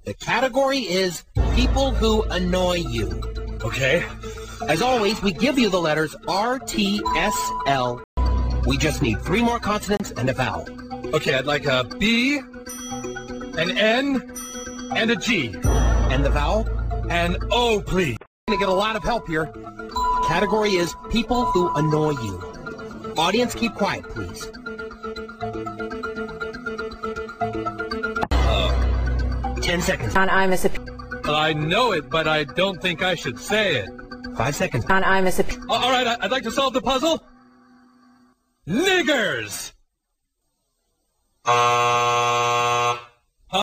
The category is people who annoy you. Okay. As always, we give you the letters R, T, S, L. We just need 3 more consonants and a vowel. Okay, I'd like a B, an N, and a G. And the vowel? An O, please. We're gonna get a lot of help here. Category is people who annoy you. Audience, keep quiet, please. 10 seconds. I know it, but I don't think I should say it. 5 seconds. All right, I'd like to solve the puzzle. Niggers!